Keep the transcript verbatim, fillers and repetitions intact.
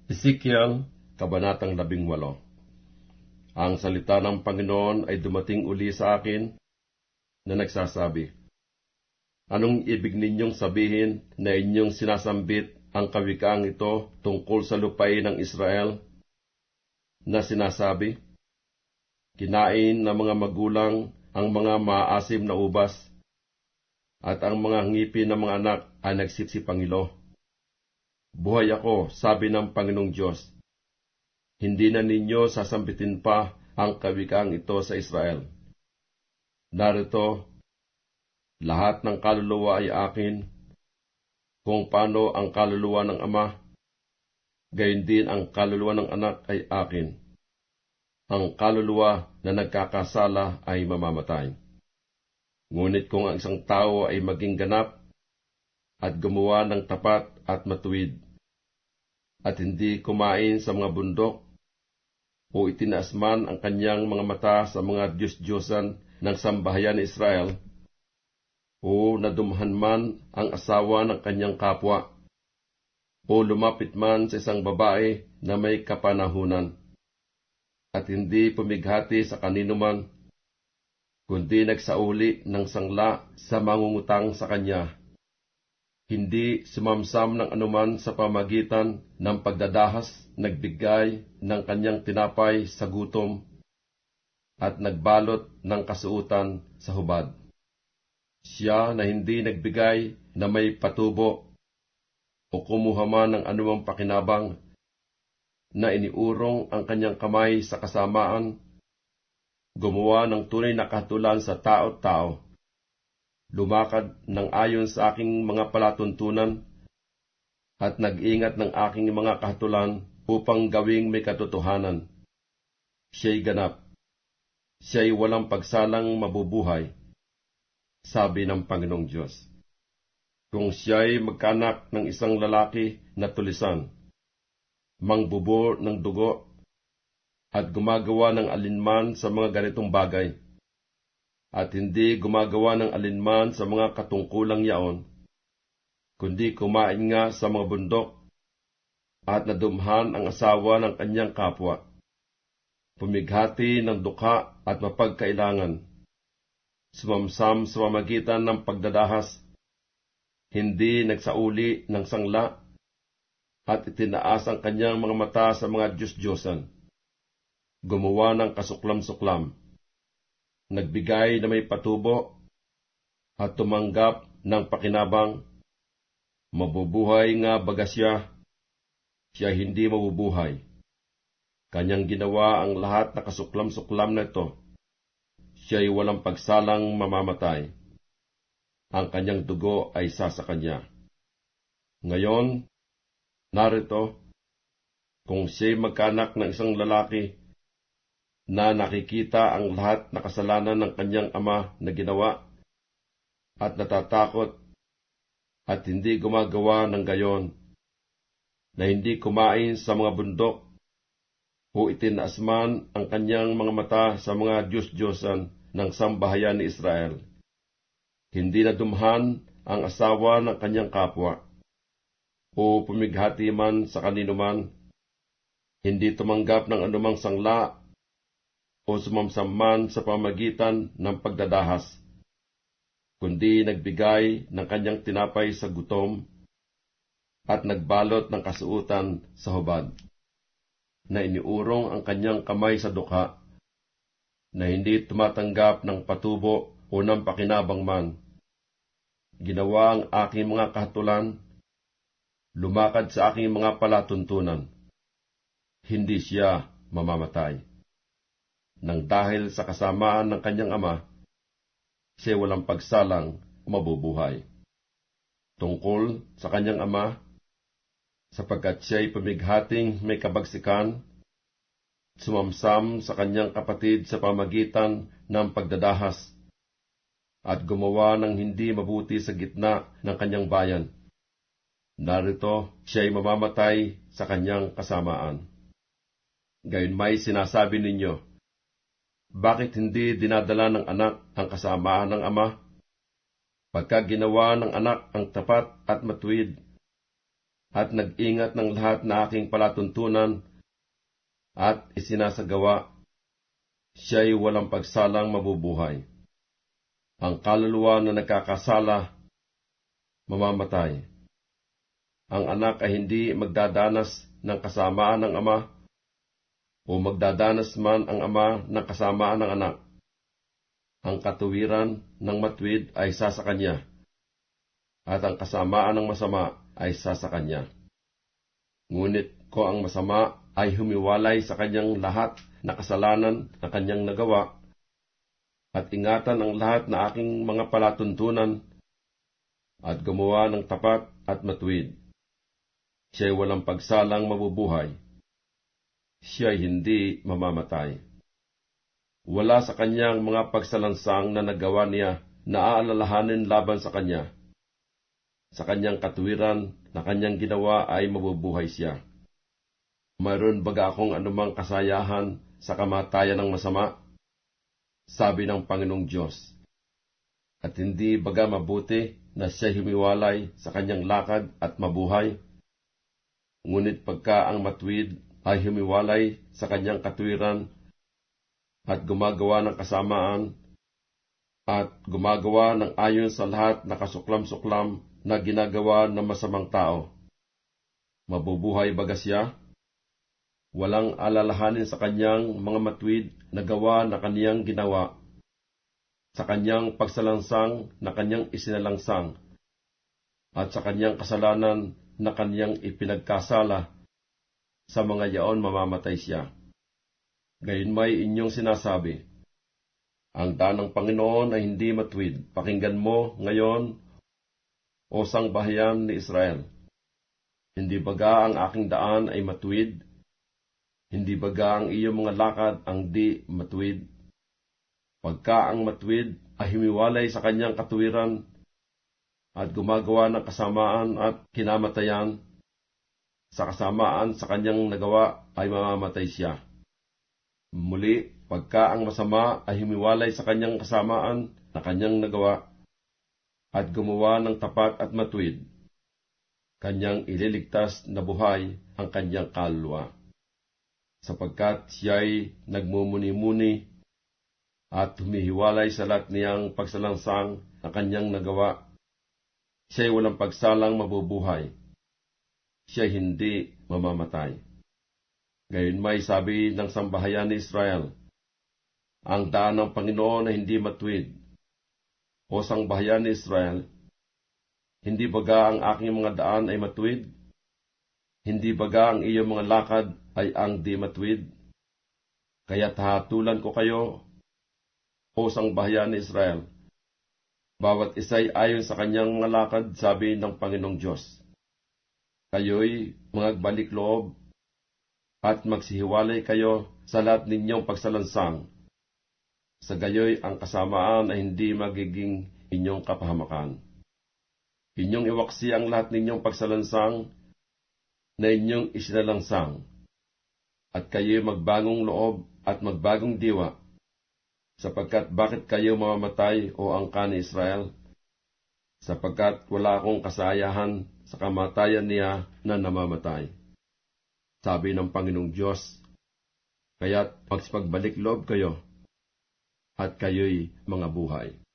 Ezekiel, Kabanatang labing walo. Ang salita ng Panginoon ay dumating uli sa akin na nagsasabi, Anong ibig ninyong sabihin na inyong sinasambit ang kawikaang ito tungkol sa lupain ng Israel? Na sinasabi, Kinain ng mga magulang ang mga maasim na ubas, at ang mga ngipin ng mga anak ay nagsisipangilo. Buhay ako, sabi ng Panginoong Diyos. Hindi na ninyo sasambitin pa ang kawikaang ito sa Israel. Narito, lahat ng kaluluwa ay akin, kung paano ang kaluluwa ng Ama, gayon din ang kaluluwa ng anak ay akin. Ang kaluluwa na nagkakasala ay mamamatay. Ngunit kung ang isang tao ay maging ganap at gumawa ng tapat at matuwid, at hindi kumain sa mga bundok, o itinaas man ang kanyang mga mata sa mga Diyos-Diyosan ng sambahayan ni Israel, o nadumhan man ang asawa ng kanyang kapwa, o lumapit man sa isang babae na may kapanahunan, at hindi pumighati sa kanino man, kundi nagsauli ng sangla sa mangungutang sa kanya, hindi sumamsam ng anuman sa pamagitan ng pagdadahas, nagbigay ng kanyang tinapay sa gutom, at nagbalot ng kasuutan sa hubad. Siya na hindi nagbigay na may patubo, o kumuha man ng anumang pakinabang, na iniurong ang kanyang kamay sa kasamaan, gumawa ng tunay na kahatulan sa tao-tao, lumakad ng ayon sa aking mga palatuntunan, at nag-ingat ng aking mga kahatulan upang gawing may katotohanan. Siya'y ganap, siya'y walang pagsalang mabubuhay, sabi ng Panginoong Diyos. Kung siya'y magkaanak ng isang lalaki na tulisan, mangbubo ng dugo, at gumagawa ng alinman sa mga ganitong bagay, at hindi gumagawa ng alinman sa mga katungkulang yaon, kundi kumain nga sa mga bundok, at nadumhan ang asawa ng kanyang kapwa, pumighati ng dukha at mapagkailangan, sumamsam sa pamamagitan ng pagdadahas, hindi nagsauli ng sangla, at itinaas ang kanyang mga mata sa mga Diyos-Diyosan, gumawa ng kasuklam-suklam, nagbigay na may patubo, at tumanggap ng pakinabang, mabubuhay nga baga siya, siya hindi mabubuhay. Kanyang ginawa ang lahat na kasuklam-suklam na ito, siya'y walang pagsalang mamamatay. Ang kanyang dugo ay isa sa kanya. Ngayon, narito, kung siya'y magkaanak ng isang lalaki, na nakikita ang lahat na kasalanan ng kanyang ama na ginawa, at natatakot, at hindi gumagawa ng gayon, na hindi kumain sa mga bundok, o itinaas man ang kanyang mga mata sa mga Diyos-Diyosan ng sambahayan ni Israel, hindi nadumhan ang asawa ng kanyang kapwa, o pumighati man sa kanino man, hindi tumanggap ng anumang sangla, o sumamsam man sa pamagitan ng pagdadahas, kundi nagbigay ng kanyang tinapay sa gutom, at nagbalot ng kasuutan sa hubad, na iniurong ang kanyang kamay sa dukha, na hindi tumatanggap ng patubo o ng pakinabang man, ginawa ang aking mga kahatulan, lumakad sa aking mga palatuntunan, hindi siya mamamatay. Nang dahil sa kasamaan ng kanyang ama, siya walang pagsalang mabubuhay. Tungkol sa kanyang ama, sapagkat siya'y pumighating may kabagsikan, sumamsam sa kanyang kapatid sa pamagitan ng pagdadahas, at gumawa ng hindi mabuti sa gitna ng kanyang bayan. Narito, siya'y mamamatay sa kanyang kasamaan. Gayon may sinasabi ninyo, bakit hindi dinadala ng anak ang kasamaan ng ama? Pagka ginawa ng anak ang tapat at matuwid, at nag-ingat ng lahat na aking palatuntunan at isinasagawa, siya'y walang pagsalang mabubuhay. Ang kaluluwa na nagkakasala, mamamatay. Ang anak ay hindi magdadanas ng kasamaan ng ama, o magdadanas man ang ama ng kasamaan ng anak. Ang katuwiran ng matuwid ay isa sa kanya, at ang kasamaan ng masama ay isa sa kanya. Ngunit ko ang masama ay humiwalay sa kanyang lahat na kasalanan na kanyang nagawa, at ingatan ang lahat na aking mga palatuntunan, at gumawa ng tapat at matuwid. Siya'y walang pagsalang mabubuhay. Siya'y hindi mamamatay. Wala sa kanyang mga pagsalansang na nagawa niya na aalalahanin laban sa kanya. Sa kanyang katuwiran na kanyang ginawa ay mabubuhay siya. Mayroon baga akong anumang kasayahan sa kamatayan ng masama? Sabi ng Panginoong Diyos. At hindi baga mabuti na siya humiwalay sa kanyang lakad at mabuhay? Ngunit pagka ang matuwid ay humiwalay sa kanyang katuwiran at gumagawa ng kasamaan at gumagawa ng ayon sa lahat na kasuklam-suklam na ginagawa ng masamang tao, mabubuhay baga siya? Walang alalahanin sa kanyang mga matuwid na gawa na kaniyang ginawa, sa kanyang pagsalansang na kanyang isinalangsang, at sa kanyang kasalanan na kaniyang ipinagkasala, sa mga yaon mamamatay siya. Gayunmay inyong sinasabi, ang daan ng Panginoon ay hindi matuwid. Pakinggan mo ngayon, o sangbahayan ni Israel. Hindi baga ang aking daan ay matuwid? Hindi baga ang iyong mga lakad ang di matuwid? Pagka ang matuwid ay humiwalay sa kanyang katuwiran at gumagawa ng kasamaan at kinamatayan, sa kasamaan sa kanyang nagawa ay mamamatay siya. Muli, pagka ang masama ay humiwalay sa kanyang kasamaan na kanyang nagawa at gumawa ng tapat at matuwid, kanyang ililigtas na buhay ang kanyang kaluluwa, sapagkat siya'y nagmumuni-muni at humihiwalay sa lahat niyang pagsalansang na kanyang nagawa. Siya'y walang pagsalang mabubuhay. Siya'y hindi mamamatay. Gayunmay sabi ng sambahayan ni Israel, ang daan ng Panginoon ay hindi matuwid. O sangbahayan ni Israel, hindi baga ang aking mga daan ay matuwid? Hindi baga ang iyong mga lakad ay ang di matuwid? Kaya't hatulan ko kayo, o sangbahayan ni Israel, bawat isa'y ayon sa kanyang mga lakad, sabi ng Panginoong Diyos. Kayo'y magbalik loob at magsihiwalay kayo sa lahat ninyong pagsalansang. Sa gayoy ang kasamaan ay hindi magiging inyong kapahamakan. Inyong iwaksi ang lahat ninyong pagsalansang na inyong isinalansang, at kayo'y magbagong loob at magbagong diwa, sapagkat bakit kayo mamamatay o angkan ni Israel? Sapagkat wala akong kasayahan sa kamatayan niya na namamatay, sabi ng Panginoong Diyos. Kaya't magsipagbalik loob kayo, at kayo'y mga buhay.